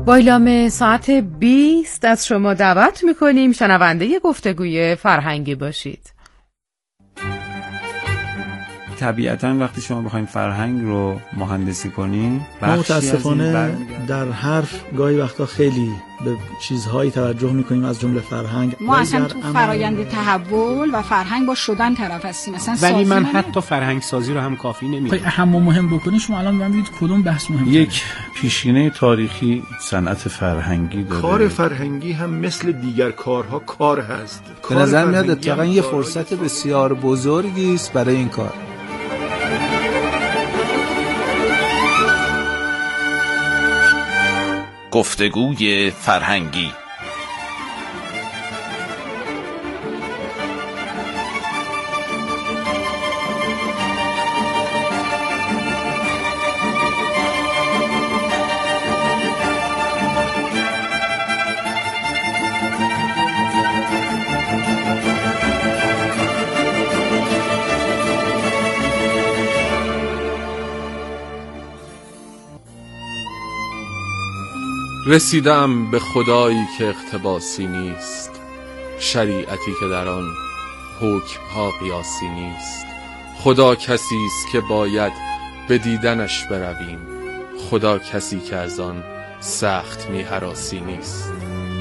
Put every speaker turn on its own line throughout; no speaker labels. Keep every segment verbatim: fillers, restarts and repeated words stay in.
با اعلام ساعت بیست از شما دعوت میکنیم شنونده گفتگوی فرهنگی باشید.
طبیعتاً وقتی شما بخواید فرهنگ رو مهندسی کنین،
ما متاسفانه در حرف گاهی وقتا خیلی به چیزهایی توجه میکنیم از جمله فرهنگ.
ما اصلا تو فرایند تحول و فرهنگ با شدن طرف هستیم مثلا.
ولی من حتی فرهنگ سازی رو هم کافی نمیدونم.
اهم و مهم بکنید شما الان ببینید کدوم بحث مهمه.
یک پیشینه تاریخی صنعت فرهنگی داره.
کار فرهنگی هم مثل دیگر کارها کار هست.
به نظر میاد اتفاقا یه فرصت بسیار بزرگی است برای این کار.
گفتگوی فرهنگی.
رسیدم به خدایی که اقتباسی نیست، شریعتی که در آن حکم‌ها قیاسی نیست. خدا کسی است که باید به دیدنش برویم، خدا کسی که از آن سخت می هراسی نیست.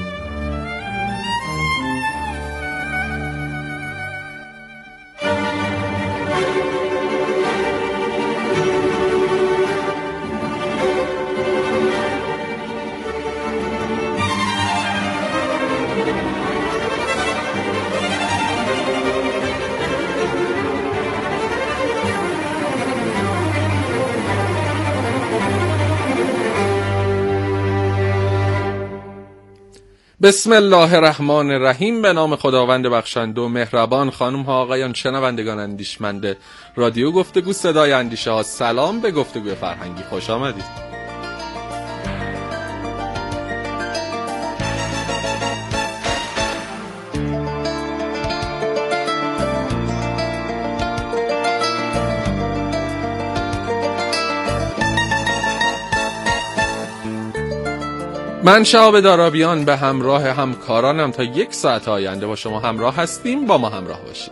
بسم الله الرحمن الرحیم. به نام خداوند بخشنده و مهربان. خانم ها آقایان شنوندگان اندیشمند رادیو گفتگو صدای اندیشه ها، سلام به گفتگوی فرهنگی، خوش آمدید. من شهاب دارابیان به همراه همکارانم تا یک ساعت آینده با شما همراه هستیم. با ما همراه باشید.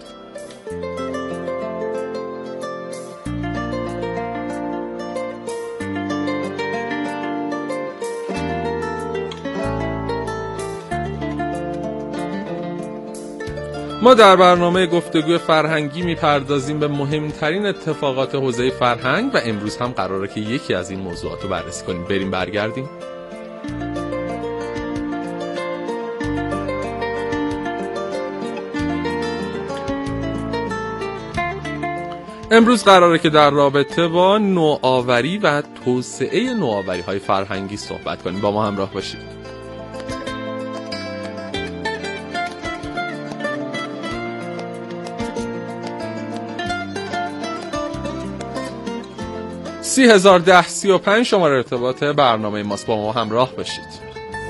ما در برنامه گفتگوی فرهنگی میپردازیم به مهمترین اتفاقات حوزه فرهنگ و امروز هم قراره که یکی از این موضوعات رو بررسی کنیم. بریم برگردیم. امروز قراره که در رابطه با نوآوری و توسعه نوآوری‌های فرهنگی صحبت کنیم. با ما همراه باشید. سی هزار ده سی و پنج شماره ارتباط برنامه ماست. با ما همراه باشید.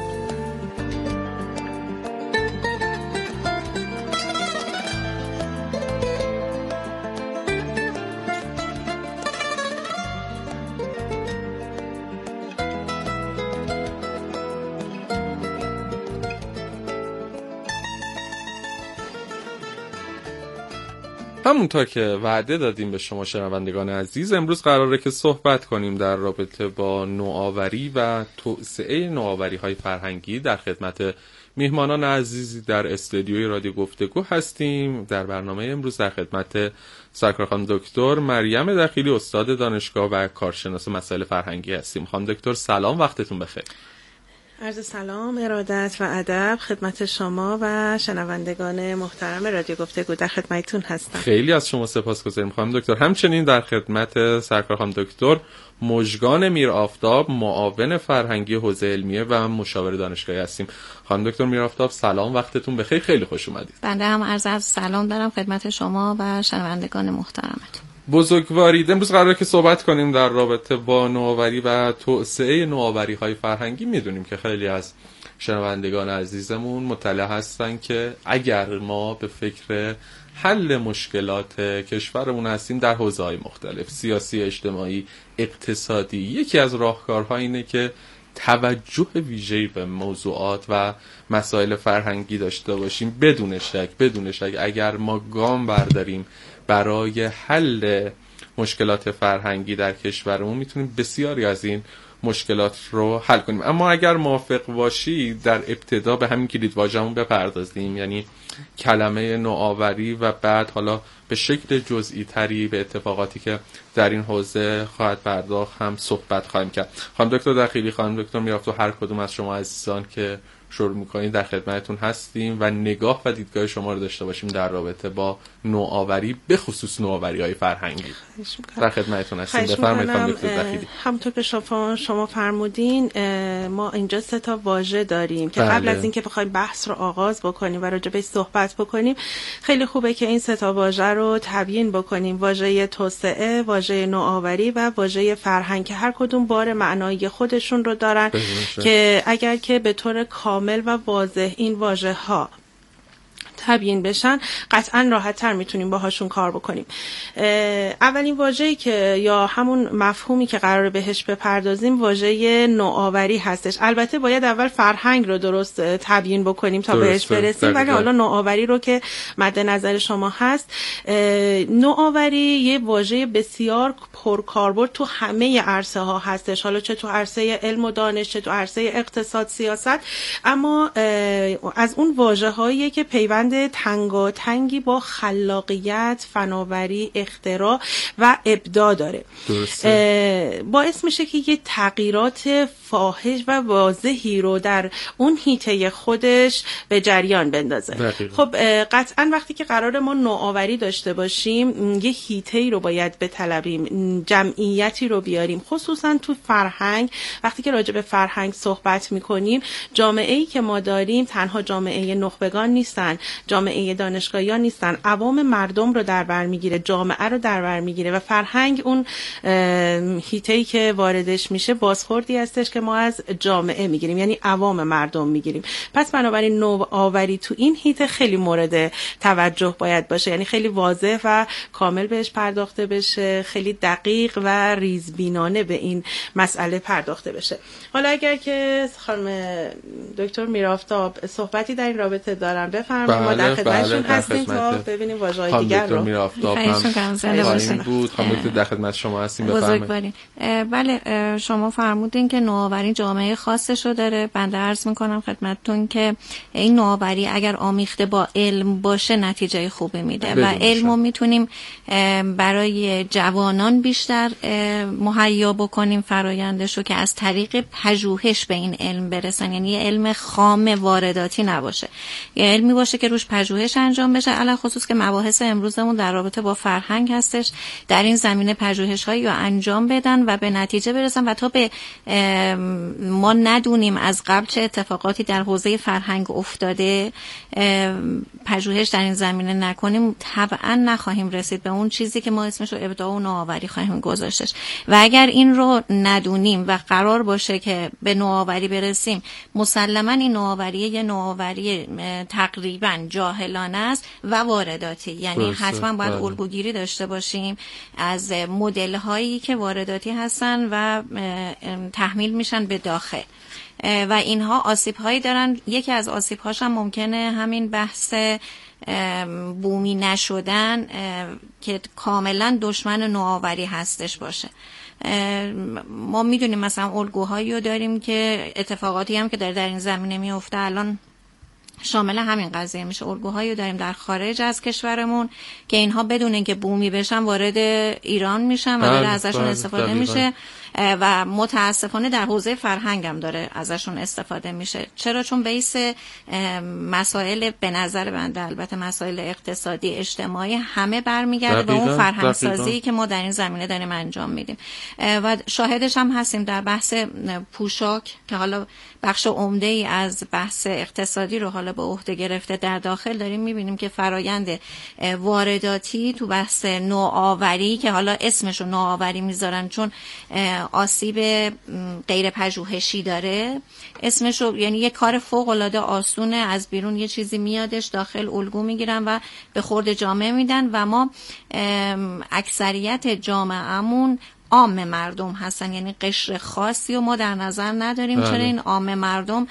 همونطور که وعده دادیم به شما شنوندگان عزیز، امروز قراره که صحبت کنیم در رابطه با نوآوری و توسعه نوآوری‌های فرهنگی. در خدمت میهمانان عزیزی در استودیوی رادیو گفتگو هستیم. در برنامه امروز در خدمت سرکار خانم دکتر مریم دخیلی، استاد دانشگاه و کارشناس مسائل فرهنگی هستیم. خانم دکتر سلام، وقتتون بخیر.
عرض سلام، ارادت و ادب خدمت شما و شنوندگان محترم رادیو گفتگو، در خدمتتون هستم.
خیلی از شما سپاسگزاریم خانم دکتر. همچنین در خدمت سرکار خانم دکتر مژگان میرآفتاب، معاون فرهنگی حوزه علمیه و مشاور دانشگاهی هستیم. خانم دکتر میرآفتاب سلام، وقتتون بخیر، خیلی خوش اومدید.
بنده هم عرض از سلام دارم خدمت شما و شنوندگان محترمتون.
بزرگوارید. امروز قراره که صحبت کنیم در رابطه با نوآوری و توسعه نوآوری‌های فرهنگی. میدونیم که خیلی از شنوندگان عزیزمون مطلع هستن که اگر ما به فکر حل مشکلات کشورمون هستیم در حوزه‌های مختلف، سیاسی، اجتماعی، اقتصادی، یکی از راهکارها اینه که توجه ویژه‌ای به موضوعات و مسائل فرهنگی داشته باشیم. بدون شک بدون شک اگر ما گام برداریم برای حل مشکلات فرهنگی در کشورمون میتونیم بسیاری از این مشکلات رو حل کنیم. اما اگر موافق باشی در ابتدا به همین کلید واژه‌مون بپردازیم، یعنی کلمه نوآوری، و بعد حالا به شکل جزئی تری به اتفاقاتی که در این حوزه خواهد پرداخت هم صحبت خواهیم کرد. خانم دکتر دخیلی، خانم دکتر میرافت و هر کدوم از شما عزیزان که شروع میکنید در خدمتتون هستیم و نگاه و دیدگاه شما رو داشته باشیم در رابطه با نوآوری، به خصوص نوآوری‌های فرهنگی. در خدمتتون هستیم. بفرمایید خانم دکتر دخیلی.
همونطور که شما شما فرمودین ما اینجا سه تا واژه داریم که
بله.
قبل از اینکه بخوایم بحث رو آغاز بکنیم و راجع بهش صحبت بکنیم خیلی خوبه که این سه تا واژه رو تبیین بکنیم: واژه توسعه، واژه نوآوری و واژه فرهنگ، که هر کدوم بار معنایی خودشون رو دارن که اگر که به طور کامل و واضح این واژه ها تبیین بشن قطعا راحت تر میتونیم باهاشون کار بکنیم. اولین واژه‌ای که یا همون مفهومی که قراره بهش بپردازیم واژه نوآوری هستش. البته باید اول فرهنگ رو درست تبیین بکنیم تا بهش برسیم، ولی حالا نوآوری رو که مد نظر شما هست، نوآوری یه واژه بسیار پرکاربرد تو همه عرصه ها هستش، حالا چه تو عرصه علم و دانش، چه تو عرصه اقتصاد، سیاست، اما از اون واژه‌هایی که پیوند تنگاتنگی با خلاقیت، فناوری، اختراع و ابداع داره. باعث میشه که یه تغییرات فاحش و واضحی رو در اون حیطه خودش به جریان بندازه. دقیقا. خب قطعا وقتی که قرار ما نوآوری داشته باشیم یه حیطه‌ای رو باید بطلبیم، جمعیتی رو بیاریم، خصوصا تو فرهنگ. وقتی که راجع به فرهنگ صحبت میکنیم، جامعه‌ای که ما داریم تنها جامعه نخبگان نیستن، جامعه دانشگاهیان نیستن، عوام مردم رو در بر میگیره، جامعه رو در بر میگیره و فرهنگ اون حیطه‌ای که واردش میشه بازخوردی هستش که ما از جامعه میگیریم، یعنی عوام مردم میگیریم. پس بنابراین نوآوری تو این حیطه خیلی مورد توجه باید باشه، یعنی خیلی واضح و کامل بهش پرداخته بشه، خیلی دقیق و ریزبینانه به این مسئله پرداخته بشه. حالا اگر که خانم دکتر میرافتاب صحبتی در این رابطه دارن بفرمایید. ما در خدمتشون هستیم تا ببینیم واژه‌های دیگر رو.
میرافتاب هم بود. خانم دکتر در خدمت شما هستیم، بفرمایید.
بله، شما فرمودین که نوآوری جامعه خاصش رو داره. بنده عرض میکنم خدمتتون که این نوآوری اگر آمیخته با علم باشه نتیجه خوبی میده و علم رو میتونیم برای جوانان بیشتر مهیا بکنیم فرایندش رو که از طریق پژوهش به این علم برسن، یعنی یه علم خام وارداتی نباشه، یه علمی باشه که روش پژوهش انجام بشه. علاوه خصوص که مباحث امروزمون در رابطه با فرهنگ هستش، در این زمینه پژوهش‌هایی رو انجام بدن و به نتیجه برسن و تا به ما ندونیم از قبل چه اتفاقاتی در حوزه فرهنگ افتاده، پژوهش در این زمینه نکنیم، طبعا نخواهیم رسید به اون چیزی که ما اسمش رو ابداع و نوآوری خواهیم گذاشتش. و اگر این رو ندونیم و قرار باشه که به نوآوری برسیم، مسلما این نوآوری یه نوآوری تقریبا جاهلانه است و وارداتی، یعنی حتما باید الگوگیری داشته باشیم از مدل هایی که وارداتی هستن و تحمیل میشن به داخل و اینها آسیب هایی دارن. یکی از آسیب هاش هم ممکنه همین بحث بومی نشدن که کاملا دشمن نوآوری هستش باشه. ما میدونیم مثلا الگوهایی رو داریم که اتفاقاتی هم که داره در این زمینه میفته الان شامل همین قضیه میشه. الگوهایی داریم در خارج از کشورمون که اینها بدون اینکه بومی بشن وارد ایران میشن و داره ازشون استفاده میشه و متاسفانه در حوزه فرهنگ هم داره ازشون استفاده میشه. چرا؟ چون بیس مسائل به نظر بنده، البته مسائل اقتصادی اجتماعی، همه برمیگرده به اون فرهنگ سازی که ما در این زمینه داریم انجام میدیم و شاهدش هم هستیم در بحث پوشاک که حالا بخش عمده ای از بحث اقتصادی رو حالا به عهده گرفته. در داخل داریم میبینیم که فرایند وارداتی تو بحث نوآوری که حالا اسمش رو نوآوری میذارن چون آسیب غیر پژوهشی داره، اسمش رو، یعنی یه کار فوق العاده آسونه، از بیرون یه چیزی میادش، داخل الگو میگیرن و به خورد جامعه میدن و ما اکثریت جامعهمون عام مردم هستن، یعنی قشر خاصی و ما در نظر نداریم. چرا این عام مردم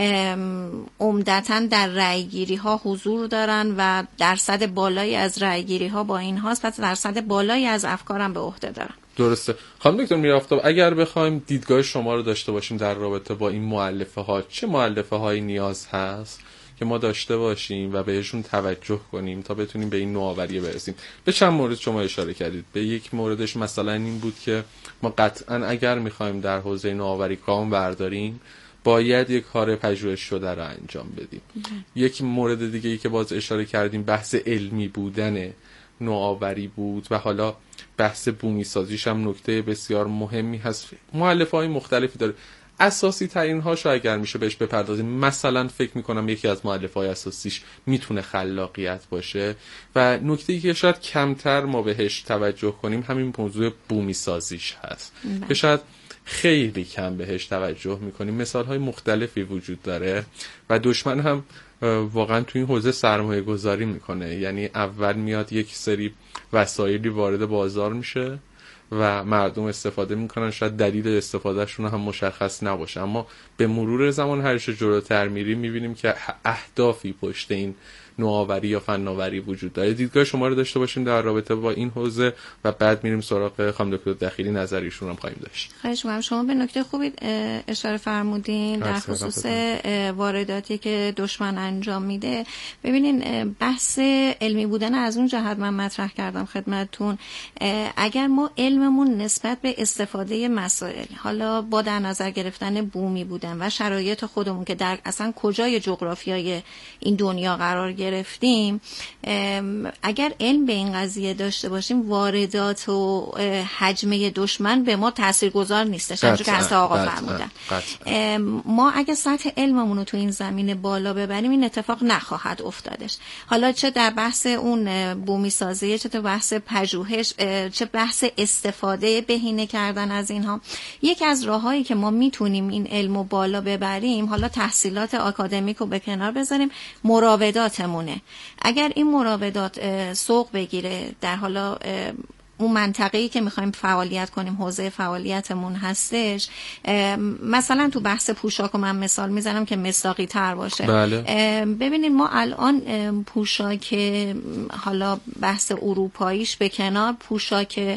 عمدتاً در رأیگیری ها حضور دارن و درصد بالایی از رأیگیری ها با این هاست، پس درصد بالایی از افکارم به عهده دارن.
درسته. خانم دکتر میرافتاب، اگر بخوایم دیدگاه شما رو داشته باشیم در رابطه با این مؤلفه ها، چه مؤلفه هایی نیاز هست که ما داشته باشیم و بهشون توجه کنیم تا بتونیم به این نوآوری برسیم؟ به چند مورد شما اشاره کردید. به یک موردش مثلا این بود که ما قطعا اگر میخوایم در حوزه نوآوری گام برداریم باید یک کار پژوهش شده رو انجام بدیم. یک مورد دیگه ای که باز اشاره کردیم بحث علمی بودن نوآوری بود و حالا بحث بومی سازیش هم نکته بسیار مهمی هست. مؤلفه‌های مختلفی داره. اساسی ترین هاشو اگر میشه بهش بپردازیم، مثلا فکر میکنم یکی از مؤلفه‌های اساسیش میتونه خلاقیت باشه و نکته‌ای که شاید کمتر ما بهش توجه کنیم همین موضوع بومی سازیش هست که شاید خیلی کم بهش توجه میکنیم. مثالهای مختلفی وجود داره و دشمن هم واقعا توی این حوزه سرمایه گذاری میکنه. یعنی اول میاد یک سری وسایلی وارد بازار میشه و مردم استفاده میکنن، شاید دلیل استفادهشون هم مشخص نباشه، اما به مرور زمان هرچه جلوتر میریم میبینیم که اهدافی پشت این نوآوری یا فناوری وجود داره. دیدگاه شما رو داشته باشیم در رابطه با این حوزه و بعد میریم سراغ خانم دکتر دخیلی، نظریشون هم خواهیم داشت.
خواهش می‌کنم. شما به نکته خوبی اشاره فرمودین در خصوص وارداتی که دشمن انجام میده. ببینین بحث علمی بودن از اون جهت من مطرح کردم خدمتتون. اگر ما علممون نسبت به استفاده مسائل، حالا با در نظر گرفتن بومی بودن و شرایط خودمون که در اصلا کجای جغرافیای این دنیا قرار گرفتیم، اگر علم به این قضیه داشته باشیم واردات و حجمه دشمن به ما تاثیرگذار نیستش، همونجوری که حضرت آقا فرمودن. ما اگه سطح علممون رو تو این زمینه بالا ببریم این اتفاق نخواهد افتادش. حالا چه در بحث اون بومی سازی، چه تو بحث پژوهش، چه بحث استفاده بهینه کردن از اینها، یکی از راههایی که ما میتونیم این علمو بالا ببریم، حالا تحصیلات آکادمیک رو به کنار بذاریم، مراوداتمونه. اگر این مراودات سوق بگیره در حالا اون منطقه‌ای که می‌خوایم فعالیت کنیم، حوزه فعالیتمون هستش، مثلا تو بحث پوشاک رو من مثال میزنم که مصداقی تر باشه.
بله.
ببینید ما الان پوشاک، حالا بحث اروپاییش به کنار، پوشاک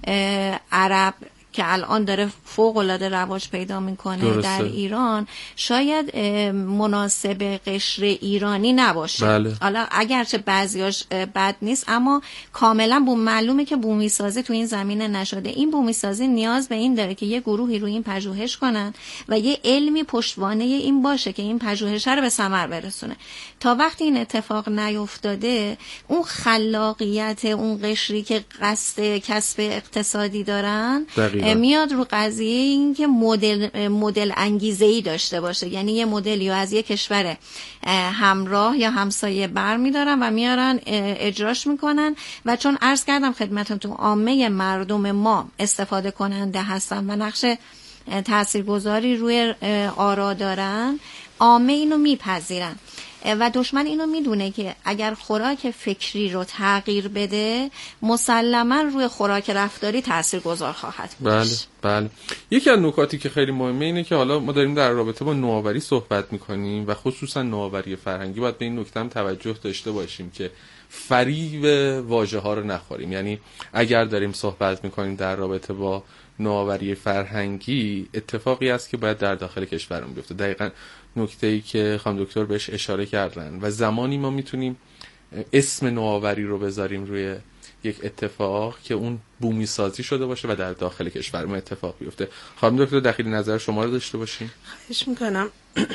عرب که الان داره فوق العاده رواج پیدا میکنه درسته. در ایران شاید مناسب قشر ایرانی نباشه.
بله.
حالا اگرچه بعضیاش بد نیست، اما کاملا بوم معلومه که بومی سازی تو این زمینه نشده. این بومی سازی نیاز به این داره که یه گروهی روی این پژوهش کنن و یه علمی پشتوانه این باشه که این پژوهش رو به ثمر برسونه. تا وقتی این اتفاق نیفتاده، اون خلاقیت اون قشری که قصد کسب اقتصادی دارن دقیقا. میاد رو قضیه این که مدل مدل انگیزه‌ای داشته باشه، یعنی یه مدلی رو از یه کشور همراه یا همسایه برمی‌دارن و میارن اجراش میکنن و چون عرض کردم خدمتتون تو عامه مردم ما استفاده کننده هستن و نقش تاثیرگذاری روی آرا دارن، عامه اینو میپذیرن و دشمن اینو میدونه که اگر خوراک فکری رو تغییر بده مسلما روی خوراک رفتاری تاثیرگذار خواهد بود.
بله بله. یکی از نکاتی که خیلی مهمه اینه که حالا ما داریم در رابطه با نوآوری صحبت میکنیم و خصوصا نوآوری فرهنگی، باید به این نکته هم توجه داشته باشیم که فریب واژه ها رو نخوریم. یعنی اگر داریم صحبت میکنیم در رابطه با نوآوری فرهنگی، اتفاقی است که باید در داخل کشورمون بیفته. دقیقاً نکته‌ای که خانم دکتر بهش اشاره کردن و زمانی ما میتونیم اسم نوآوری رو بذاریم روی یک اتفاق که اون بومی سازی شده باشه و در داخل کشورمون اتفاق بیفته. خانم دکتر دخیلی نظر شما رو داشته باشیم.
خواهش میکنم.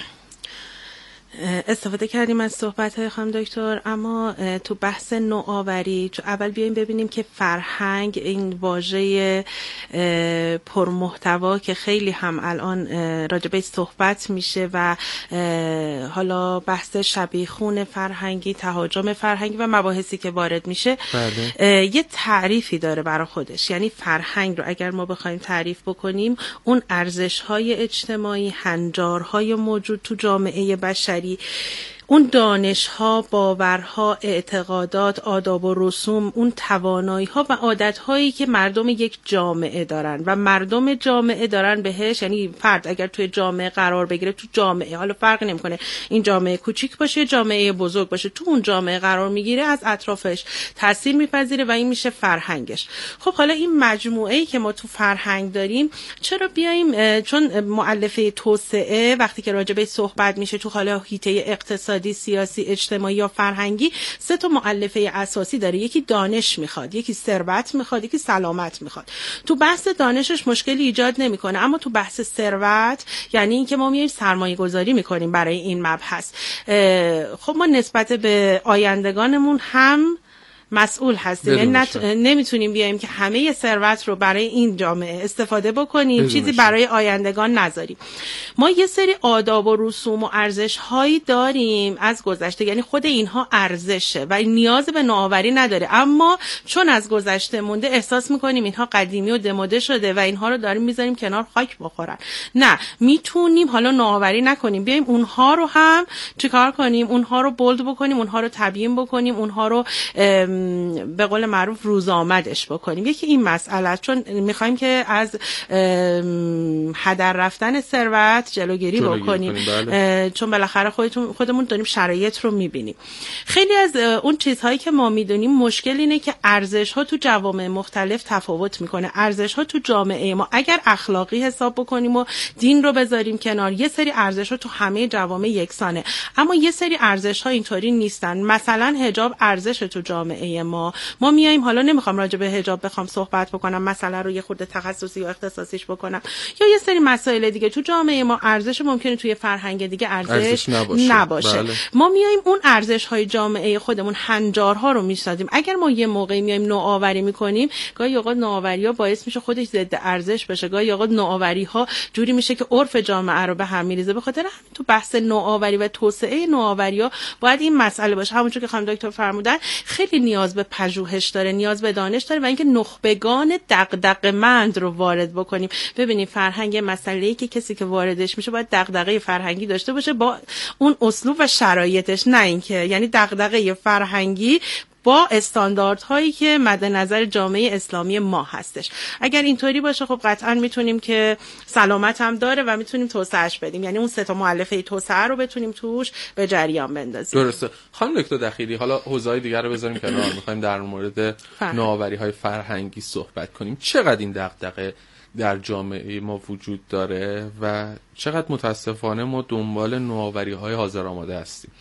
استفاده کردیم از صحبت‌های خانم دکتر، اما تو بحث نوآوری چون اول بیایم ببینیم که فرهنگ، این واژه پرمحتوا که خیلی هم الان راجبش صحبت میشه و حالا بحث شبیخون فرهنگی، تهاجم فرهنگی و مباحثی که وارد میشه، بله. یه تعریفی داره برای خودش. یعنی فرهنگ رو اگر ما بخوایم تعریف بکنیم، اون ارزش‌های اجتماعی، هنجارهای موجود تو جامعه بشری، اون دانش ها، باورها، اعتقادات، آداب و رسوم، اون توانایی ها و عادت هایی که مردم یک جامعه دارن و مردم جامعه دارن بهش، یعنی فرد اگر توی جامعه قرار بگیره، تو جامعه، حالا فرق نمیکنه این جامعه کوچیک باشه یا جامعه بزرگ باشه، تو اون جامعه قرار میگیره، از اطرافش تاثیر میپذیره و این میشه فرهنگش. خب حالا این مجموعه ای که ما تو فرهنگ داریم، چرا بیایم، چون مؤلفه توسعه وقتی که راجع به صحبت میشه تو حالا حیطه اقتصادی، سیاسی، اجتماعی یا فرهنگی، سه تا مؤلفه اساسی داره. یکی دانش میخواد، یکی ثروت میخواد، یکی سلامت میخواد. تو بحث دانشش مشکلی ایجاد نمیکنه، اما تو بحث ثروت، یعنی اینکه ما میایم سرمایه گذاری میکنیم برای این مبحث، خب ما نسبت به آیندگانمون هم مسئول هستیم، یعنی نت... نمیتونیم بیایم که همه ثروت رو برای این جامعه استفاده بکنیم، چیزی برای آیندگان نذاریم. ما یه سری آداب و رسوم و ارزش هایی داریم از گذشته، یعنی خود اینها ارزشه و نیاز به نوآوری نداره، اما چون از گذشته مونده احساس میکنیم اینها قدیمی و دموده شده و اینها رو داریم میذاریم کنار خاک بخورن. نه، میتونیم حالا نوآوری نکنیم، بیایم اونها رو هم چیکار کنیم، اونها رو بولد بکنیم، اونها رو تبیین بکنیم، اونها رو به قول معروف روز آمدش بکنیم. یکی این مسئله، چون میخوایم که از هدر رفتن ثروت جلوگیری بکنیم، بله. چون بالاخره خودتون خودمون داریم شرایط رو میبینیم. خیلی از اون چیزهایی که ما میدونیم، مشکل اینه که ارزش ها تو جوامع مختلف تفاوت میکنه. ارزش ها تو جامعه ما اگر اخلاقی حساب بکنیم و دین رو بذاریم کنار، یه سری ارزش ها تو همه جوامع یکسانه، اما یه سری ارزش ها اینطوری نیستن. مثلا حجاب ارزش تو جامعه ما ما میایم، حالا نمیخوام راجع به حجاب بخوام صحبت بکنم، مسئله رو یه خورده تخصصی یا اختصاصیش بکنم، یا یه سری مسائل دیگه تو جامعه ما ارزش ممکنه توی فرهنگ دیگه ارزش, ارزش نباشه, نباشه. بله. ما میایم اون ارزش های جامعه خودمون هنجارها رو میسازیم. اگر ما یه موقعی میایم نوآوری میکنیم، گاهی اوقات نوآوری ها باعث میشه خودش ضد ارزش بشه، گاهی اوقات نوآوری ها جوری میشه که عرف جامعه رو به هم میریزه. به خاطر همین تو بحث نوآوری و توسعه نوآوری ها باید این مسئله باشه، همونجوری که خانم دکتر فرمودن، خیلی نیاز به پژوهش داره، نیاز به دانش داره و اینکه نخبگان دغدغه‌مند رو وارد بکنیم. ببینید فرهنگ مسئله‌ای که کسی که واردش میشه باید دغدغه فرهنگی داشته باشه با اون اسلوب و شرایطش، نه اینکه یعنی دغدغه فرهنگی با استانداردهایی که مد نظر جامعه اسلامی ما هستش. اگر اینطوری باشه خب قطعا میتونیم که سلامت هم داره و میتونیم توسعهش بدیم، یعنی اون سه تا مؤلفه توسعه رو بتونیم توش به جریان بندازیم.
درسته. خانم دکتر دخیلی، حالا حوزه‌های دیگر رو بذاریم کنار، می‌خوایم در مورد نوآوری‌های فرهنگی صحبت کنیم. چقدر این دغدغه در جامعه ما وجود داره و چقدر متاسفانه ما دنبال نوآوری‌های حاضرآماده هستیم؟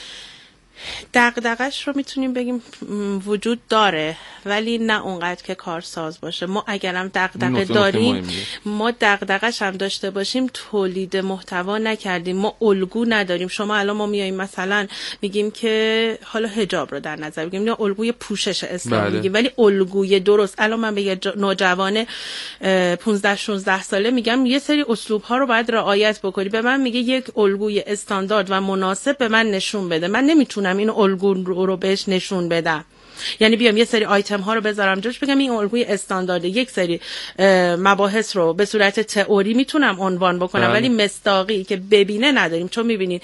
دغدغه‌اش رو میتونیم بگیم وجود داره، ولی نه اونقدر که کارساز باشه. ما اگرم دغدغه داریم، ما دغدغه‌اش هم داشته باشیم، تولید محتوا نکردیم، ما الگو نداریم. شما الان ما میایم مثلا میگیم که حالا حجاب رو در نظر بگیریم، یا الگوی پوشش اسلام بله. میگیم، ولی الگوی درست. الان من به یه نوجوان پانزده شانزده ساله میگم یه سری اسلوب ها رو باید رعایت بکنی، به من میگه یک الگوی استاندارد و مناسب به من نشون بده. من نمیتونم این الگو رو بهش نشون بدم، یعنی بیام یه سری آیتم ها رو بذارم جلوش بگم این الگوی استاندارد، یک سری مباحث رو به صورت تئوری میتونم عنوان بکنم بله. ولی مصداقی که ببینه نداریم. چون میبینید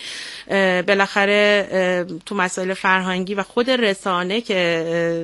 بالاخره تو مسائل فرهنگی و خود رسانه که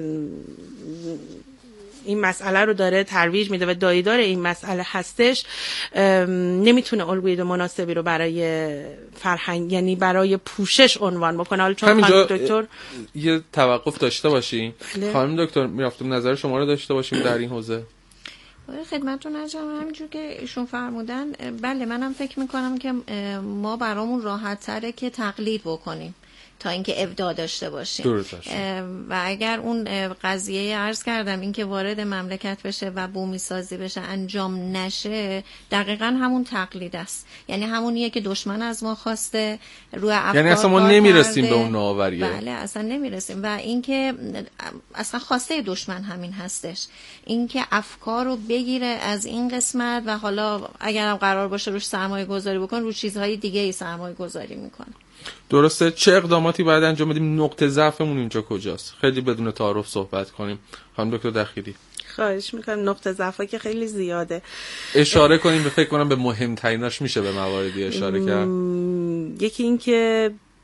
این مسئله رو داره ترویج میده و دایدار این مسئله هستش، نمیتونه الگوی مناسبی رو برای فرهنگ، یعنی برای پوشش عنوان بکنه. حالا چون خانم دکتر
یه توقف داشته باشیم، خانم دکتر میرفتم نظر شما رو داشته باشیم در این حوزه.
خدمتتون عرض کنم همینجور که ایشون فرمودن، بله منم فکر میکنم که ما برامون راحت تره که تقلید بکنیم تا اینکه ابداع داشته باشیم. و اگر اون قضیه عرض کردم اینکه وارد مملکت بشه و بومی سازی بشه انجام نشه، دقیقاً همون تقلید است. یعنی همونیه که دشمن از ما خواسته، روی افکار
یعنی اصلا ما نمیرسیم به اون نوآوریه.
بله اصلا نمیرسیم. و اینکه اصلا خواسته دشمن همین هستش، اینکه افکار رو بگیره از این قسمت و حالا اگرم قرار باشه روش سرمایه گذاری بکن، رو چیزهای دیگه ای سرمایه گذاری میکنه.
درسته. چه اقداماتی باید انجام بدیم؟ نقطه ضعفمون اینجا کجاست؟ خیلی بدون تعارف صحبت کنیم. خانم دکتر دخیلی
خواهش میکنم. نقطه ضعفا که خیلی زیاده،
اشاره کنیم به فکر کنم به مهمتریناش میشه به مواردی اشاره کرد.
یکی این که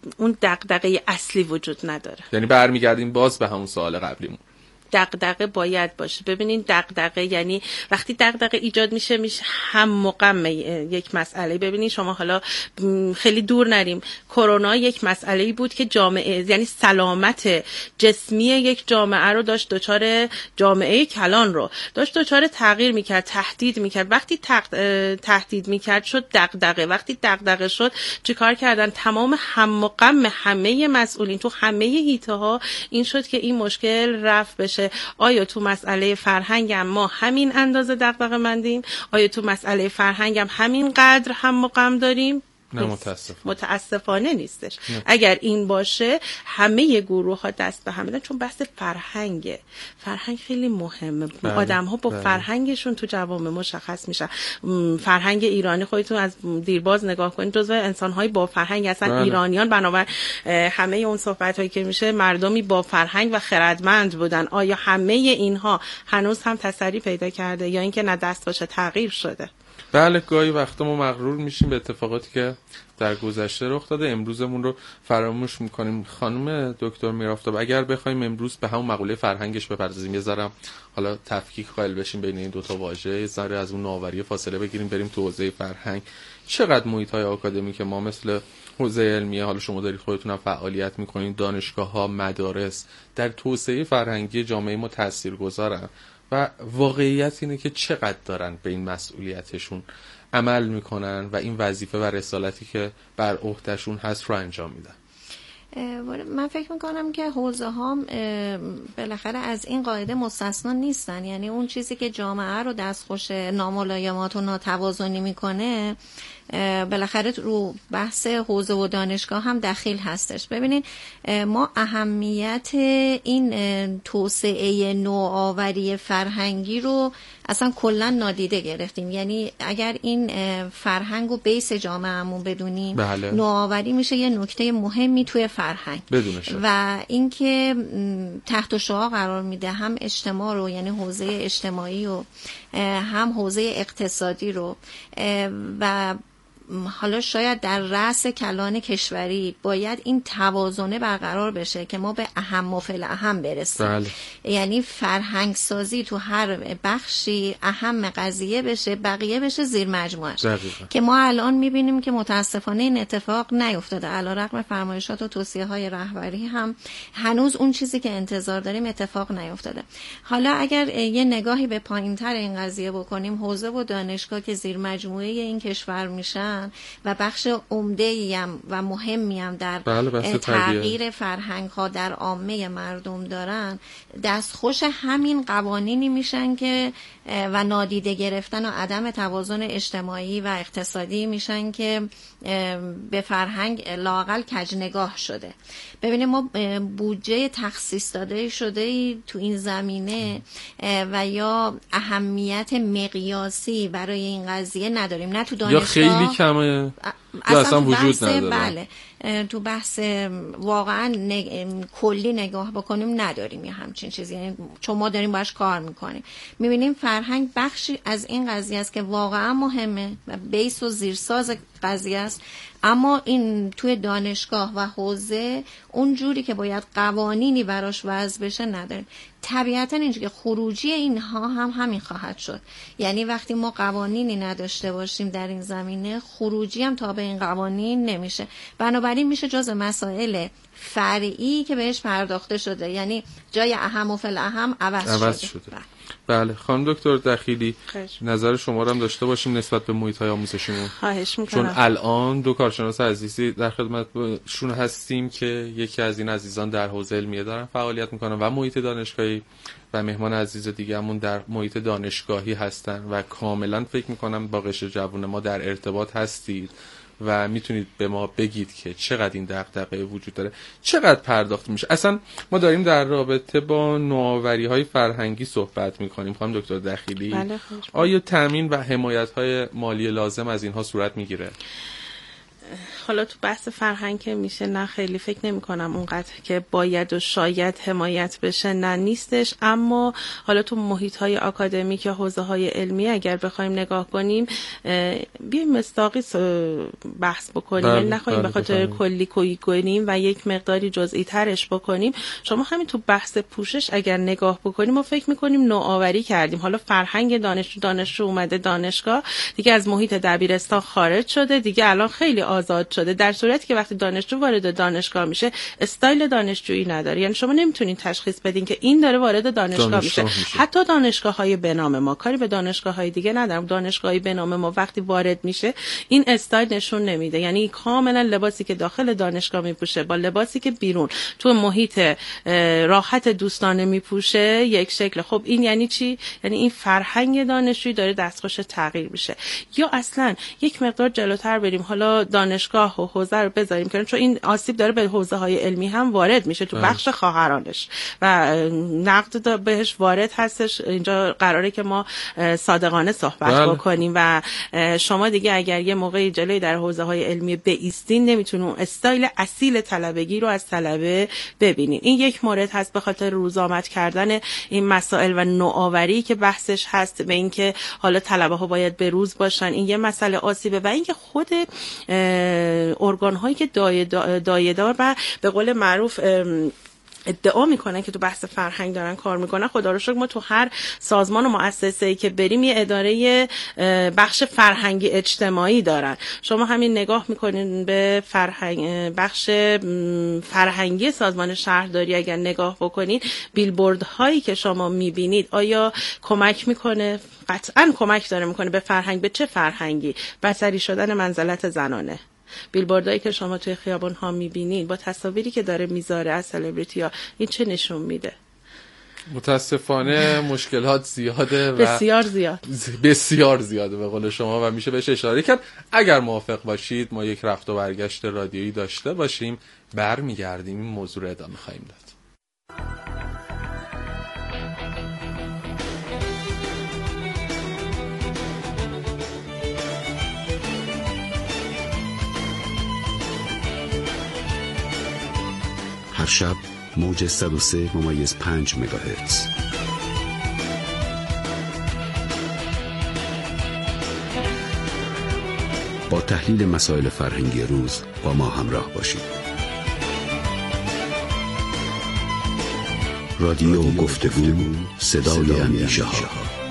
اون دغدغه اصلی وجود نداره.
یعنی برمیگردیم باز به همون سوال قبلیمون،
دغدغه باید باشه. ببینین دغدغه یعنی وقتی دغدغه ایجاد میشه میشه هم و غم یک مسئله. ببینین شما حالا خیلی دور نریم، کرونا یک مسئله‌ای بود که جامعه یعنی سلامت جسمی یک جامعه رو داشت دچار، جامعه کلان رو داشت دچار تغییر میکرد، تهدید میکرد. وقتی تهدید میکرد شد دغدغه. وقتی دغدغه شد چیکار کردن؟ تمام هم و غم همه مسئولین تو همه حیطه ها این شد که این مشکل رفع بشه. آیا تو مسئله فرهنگم ما همین اندازه دغدغه مندیم؟ آیا تو مسئله فرهنگم همین قدر هم و غم داریم؟
نه متاسف.
متاسفانه نیستش.
نه.
اگر این باشه همه گروه ها دست به هم بدن، چون بحث فرهنگه. فرهنگ خیلی مهمه. بله. آدم ها با بله. فرهنگشون تو جوامع مشخص میشن. فرهنگ ایرانی خودتون از دیرباز نگاه کنید جزو انسان های با فرهنگ هستن. بله. ایرانیان بنابر همه اون صحبت هایی که میشه مردمی با فرهنگ و خردمند بودن. آیا همه اینها هنوز هم تسری پیدا کرده یا اینکه نه دست باشه تغییر شده؟
بله، گاهی وقتا ما مغرور میشیم به اتفاقاتی که در گذشته رخ داده، امروزمون رو فراموش میکنیم. خانم دکتر میرافتاب، اگر بخوایم امروز به همون مقوله فرهنگش بپردازیم، یه ذره حالا تفکیک قائل بشیم بین این دو تا واژه، یه ذره از اون نوآوری فاصله بگیریم بریم تو حوزه فرهنگ، چقدر محیط‌های آکادمیک ما مثل حوزه علمیه، حالا شما دارید خودتون هم فعالیت میکنید، دانشگاه‌ها، مدارس در توسعه فرهنگی جامعه ما تاثیرگذارن و واقعیت اینه که چقدر دارن به این مسئولیتشون عمل میکنن و این وظیفه و رسالتی که بر عهدهشون هست رو انجام میدن.
من فکر میکنم که حوزه ها بالاخره از این قاعده مستثنا نیستن. یعنی اون چیزی که جامعه رو دستخوش ناملایمات و ناتوازنی میکنه بالاخره رو بحث حوزه و دانشگاه هم دخیل هستش. ببینید ما اهمیت این توسعه نوآوری فرهنگی رو اصلا کلا نادیده گرفتیم. یعنی اگر این فرهنگ و بیس جامعهمون بدونیم، بله. نوآوری میشه یه نکته مهمی توی فرهنگ بدونشه. و اینکه تحت شعاع قرار میده هم اجتماع رو، یعنی حوزه اجتماعی و هم حوزه اقتصادی رو، و حالا شاید در رأس کلان کشوری باید این توازنه برقرار بشه که ما به اهم و فالاهم برسیم. بله. یعنی فرهنگ سازی تو هر بخشی اهم قضیه بشه، بقیه بشه زیر مجموعش. که ما الان میبینیم که متاسفانه این اتفاق نیفتاده. علیرغم فرمایشات و توصیه های رهبری هم هنوز اون چیزی که انتظار داریم اتفاق نیفتاده. حالا اگر یه نگاهی به پایین‌تر این قضیه بکنیم، حوزه و دانشگاه که زیر مجموعه این کشور میشن و بخش عمده‌ای هم و مهمی هم در بله تغییر فرهنگ ها در عامه مردم دارن، دستخوش همین قوانینی میشن که و نادیده گرفتن و عدم توازن اجتماعی و اقتصادی میشن که به فرهنگ لااقل کج نگاه شده. ببینید ما بودجه تخصیص داده شده تو این زمینه و یا اهمیت مقیاسی برای این قضیه نداریم، نه تو دانشگاه
یا خیلی کمه یا اصلا وجود نداره.
بله تو بحث واقعا نگ... کلی نگاه بکنیم نداریم یه همچین چیزی، یعنی چون ما داریم باش کار میکنیم میبینیم فرهنگ بخشی از این قضیه است که واقعا مهمه و بیس و زیرساز قضیه است، اما این توی دانشگاه و حوزه اونجوری که باید قوانینی براش وضع بشه نداریم. طبیعتا اینجوری که خروجی اینها هم همین خواهد شد. یعنی وقتی ما قوانینی نداشته باشیم در این زمینه، خروجی هم تابع این قوانین نمیشه. بنابراین میشه جز مسائل فرعی که بهش پرداخته شده، یعنی جای اهم و فالاهم عوض, عوض شده, شده.
بله خانم دکتر دخیلی، نظر شما رو هم داشته باشیم نسبت به محیط‌های آموزشیمون.
خواهش می‌کنم.
چون الان دو کارشناس عزیزی در خدمتشون هستیم که یکی از این عزیزان در حوزه علمیه دارن فعالیت میکنن و محیط دانشگاهی و مهمان عزیز دیگه‌مون در محیط دانشگاهی هستن و کاملا فکر میکنم با قشر جوان ما در ارتباط هستید و میتونید به ما بگید که چقدر این دغدغه وجود داره، چقدر پرداخت میشه. اصلا ما داریم در رابطه با نوآوری‌های فرهنگی صحبت میکنیم خانم دکتر دخیلی.
بله
آیا تامین و حمایت‌های مالی لازم از اینها صورت میگیره؟
حالا تو بحث فرهنگ که میشه، نه خیلی فکر نمی کنم اونقدر که باید و شاید حمایت بشه، نه نیستش. اما حالا تو محیط های آکادمیک یا حوزه های علمی اگر بخوایم نگاه کنیم، بیایم مصداقی بحث بکنیم،
بله،
نخواهیم به خاطر کلی کوی کنیم و یک مقداری جزئی ترش بکنیم. شما همین تو بحث پوشش اگر نگاه بکنیم ما فکر میکنیم نوآوری کردیم. حالا فرهنگ دانشجو دانشجو اومده دانشگاه، دیگه از محیط دبیرستان خارج شده، دیگه الان خیلی آزاد شده، در صورتی که وقتی دانشجو وارد دانشگاه میشه استایل دانشجویی نداره. یعنی شما نمیتونین تشخیص بدین که این داره وارد دانشگاه, دانشگاه میشه. میشه حتی دانشگاه‌های به نام ما، کاری به دانشگاه‌های دیگه ندارم، دانشگاهی به نام ما وقتی وارد میشه این استایل نشون نمیده. یعنی کاملا لباسی که داخل دانشگاه میپوشه با لباسی که بیرون تو محیط راحت دوستانه میپوشه یک شکل. خب این یعنی چی؟ یعنی این فرهنگ دانشجویی داره دستخوش تغییر میشه. یا اصلا یک مقدار جلوتر بریم، حالا دانشگاه و حوزه رو بذاریم کنار، چون این آسیب داره به حوزه های علمی هم وارد میشه تو بخش خواهرانش و نقد بهش وارد هستش. اینجا قراره که ما صادقانه صحبت بله. بکنیم و شما دیگه اگر یه موقعی جلوی در حوزه های علمی بایستین نمیتونون اون استایل اصیل طلبگی رو از طلبه ببینین. این یک مورد هست به خاطر روزآمد کردن این مسائل و نوآوری که بحثش هست به اینکه حالا طلبه ها باید به روز باشن. این یه مسئله آسیبه و اینکه خود ارگان هایی که دایه‌دار و به قول معروف ادعا میکنن که تو بحث فرهنگ دارن کار میکنن، خدا رو شکر ما تو هر سازمان و مؤسسه‌ای که بریم یه اداره بخش فرهنگی اجتماعی دارن. شما همین نگاه میکنین به فرهنگ بخش فرهنگی سازمان شهرداری اگر نگاه بکنین، بیلبوردهایی که شما میبینید آیا کمک میکنه؟ قطعا کمک داره میکنه به فرهنگ. به چه فرهنگی؟ بصری شدن منزلت زنانه. بیلبوردایی که شما توی خیابان ها میبینید با تصاویری که داره میذاره از سلبریتی ها، این چه نشون میده؟
متاسفانه مشکلات زیاده و
بسیار زیاد
بسیار زیاده به قول شما و میشه بهش اشاره کرد. اگر موافق باشید ما یک رفت و برگشت رادیویی داشته باشیم، برمیگردیم این موضوع رو ادامه خواهیم داد.
هر شب موج صد و سه ممیز پنج مگاهرتز. با تحلیل مسائل فرهنگی روز با ما همراه باشید. رادیو گفتگو، صدای اندیشه ها.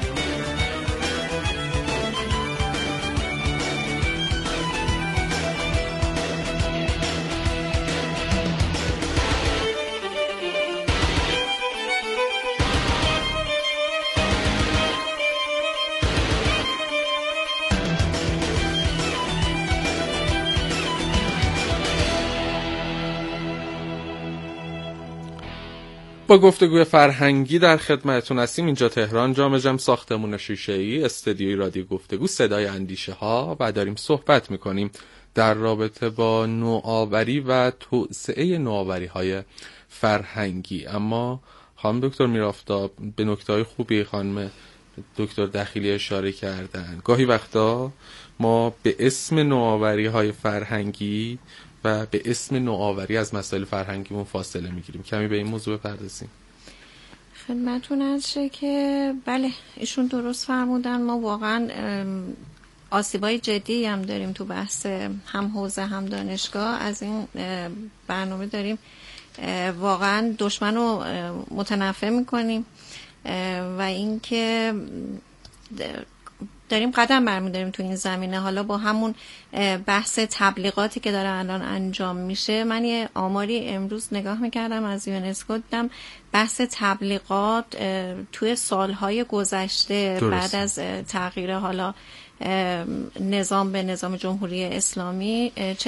با گفتگوی فرهنگی در خدمتتون هستیم. اینجا تهران، جام جم ساختمون شیشه‌ای، استدیوی رادیو گفتگو، صدای اندیشه ها، و داریم صحبت میکنیم در رابطه با نوآوری و توسعه نوآوری های فرهنگی. اما خانم دکتر میرافتاب به نکته‌های خوبی خانم دکتر دخیلی اشاره کردن. گاهی وقتا ما به اسم نوآوری های فرهنگی و به اسم نوآوری از مسائل فرهنگیمون فاصله میگیریم. کمی به این موضوع بپردازیم.
خدمتتون عرض شه که بله ایشون درست فرمودن. ما واقعا آسیبای جدی هم داریم تو بحث هم حوزه هم دانشگاه. از این برنامه داریم واقعا دشمن رو متنفع میکنیم و اینکه داریم قدم برمی‌داریم تو این زمینه. حالا با همون بحث تبلیغاتی که داره الان انجام میشه، من یه آماری امروز نگاه میکردم از یونسکو، دیدم بحث تبلیغات توی سالهای گذشته درست. بعد از تغییر حالا نظام به نظام جمهوری اسلامی